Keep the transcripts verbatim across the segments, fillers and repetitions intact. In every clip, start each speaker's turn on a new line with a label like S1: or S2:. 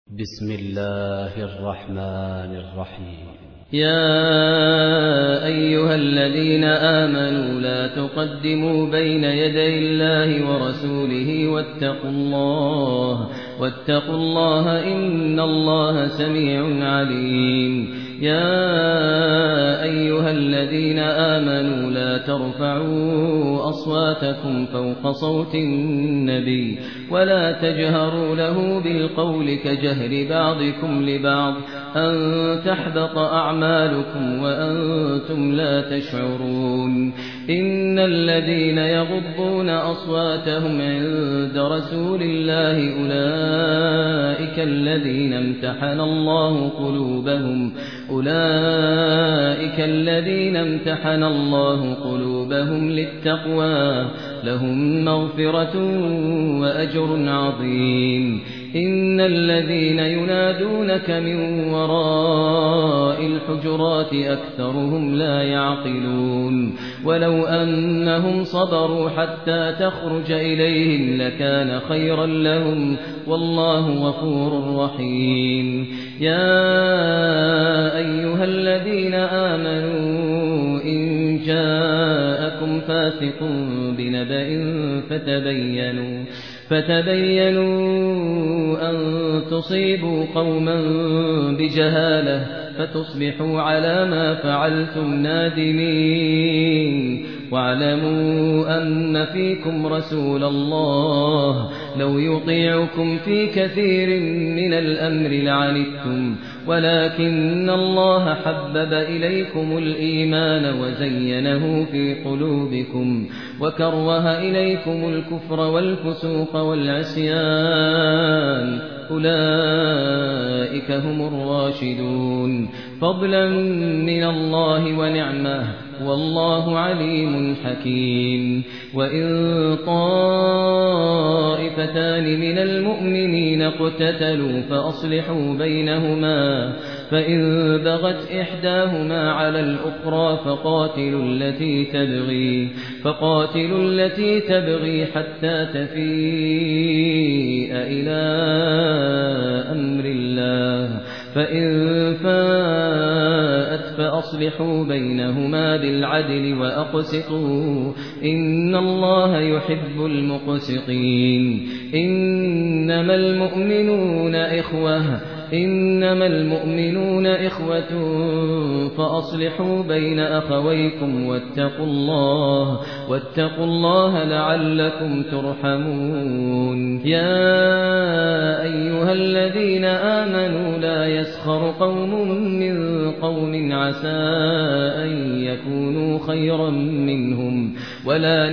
S1: بسم الله الرحمن الرحيم.
S2: يا أيها الذين آمنوا لا تقدموا بين يدي الله ورسوله واتقوا الله واتقوا الله إن الله سميع عليم. يا أيها الذين آمنوا لا ترفعوا أصواتكم فوق صوت النبي ولا تجهروا له بالقول كجهر بعضكم لبعض أن تحبط أعمالكم وأنتم لا تشعرون. إن الذين يغضون أصواتهم عند رسول الله أولئك الذين امتحن الله قلوبهم أولئك الذين امتحن الله قلوبهم للتقوى لهم مغفرة وأجر عظيم. إن الذين ينادونك من وراء الحجرات أكثرهم لا يعقلون. ولو أنهم صبروا حتى تخرج إليهم لكان خيرا لهم والله غفور رحيم. يا أيها الذين آمنوا إن جاءكم فاسق بنبأ فتبينوا فتبينوا أن تصيبوا قوما بجهالة فتصبحوا على ما فعلتم نادمين. واعلموا أن فيكم رسول الله لو يطيعكم في كثير من الأمر لعنتم ولكن الله حبب إليكم الإيمان وزينه في قلوبكم وكره إليكم الكفر والفسوق والعصيان أولئك هم الراشدون فضلا من الله ونعمه والله عليم حكيم. وإن طائفتان من المؤمنين اقتتلوا فأصلحوا بينهما فإن بغت إحداهما على الأخرى فقاتلوا التي تبغي فقاتلوا التي تبغي حتى تفيء إلى أمر الله فإن فاءت فأصلحوا بينهما بالعدل وأقسطوا إن الله يحب المقسطين. إنما المؤمنون إخوة إنما المؤمنون إخوة فأصلحوا بين أخويكم واتقوا الله واتقوا الله لعلكم ترحمون. يا أيها الذين آمنوا لا يسخر قوم من قوم عسى أن يكونوا خيرا منهم ولا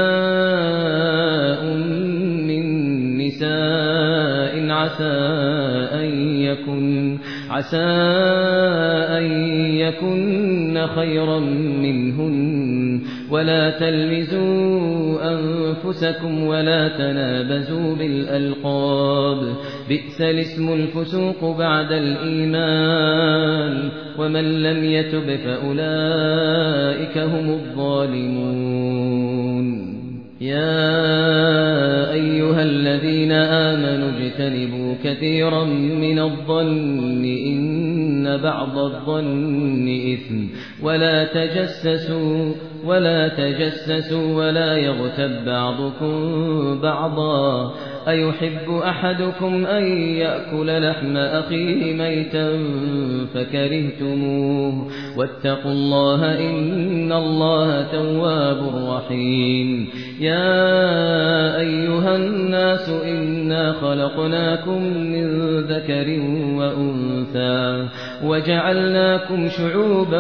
S2: نساء من نساء عسى أن يكن عسى أن يكن خيرا منهن ولا تلمزوا أنفسكم ولا تنابزوا بالألقاب بئس الاسم الفسوق بعد الإيمان ومن لم يتب فأولئك هم الظالمون. يا أيها الذين آمنوا اجتنبوا كثيرا من الظن إن بعض الظن إثم ولا تجسسوا ولا تجسسوا ولا يغتب بعضكم بعضا أيحب أحدكم أن يأكل لحم أخيه ميتا فكرهتموه واتقوا الله إن الله تواب رحيم. يا أيها الناس إنا خلقناكم من ذكر وأنثى وجعلناكم شعوبا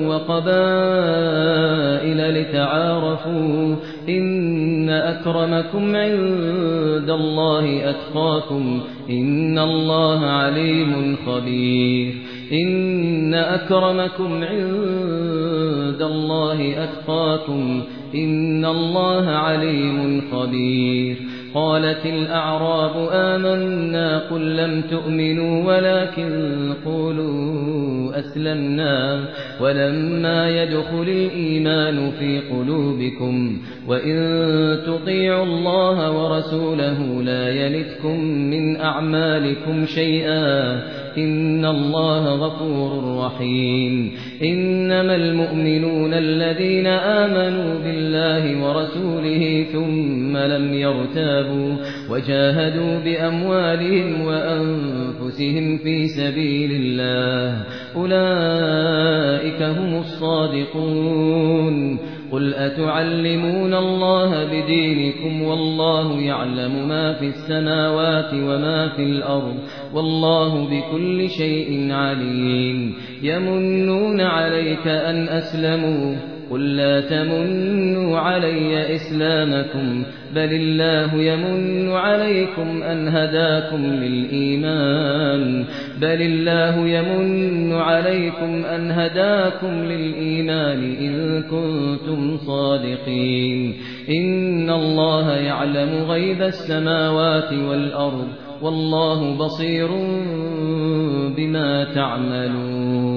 S2: وقبائل لتعارفوا إن أكرمكم عند الله أتقاكم إن الله عليم خبير. إن أكرمكم عند الله أتقاكم إن الله عليم خبير. قالت الأعراب آمنا قل لم تؤمنوا ولكن قولوا أسلمنا ولما يدخل الإيمان في قلوبكم وإن تطيعوا الله ورسوله لا يلتكم من أعمالكم شيئا إن الله غفور رحيم إنما المؤمنون الذين آمنوا بالله ورسوله ثم لم يرتابوا وجاهدوا بأموالهم وأنفسهم في سبيل الله أولئك هم الصادقون قل أتعلمون الله بدينكم والله يعلم ما في السماوات وما في الأرض والله بكل شيء عليم يمنون عليك أن أسلموا قل لا تمنوا علي إسلامكم بل الله يمن عليكم أن هداكم للإيمان بل الله يمن عليكم أن هداكم للإيمان إن كنتم صادقين إن الله يعلم غيب السماوات والأرض والله بصير بما تعملون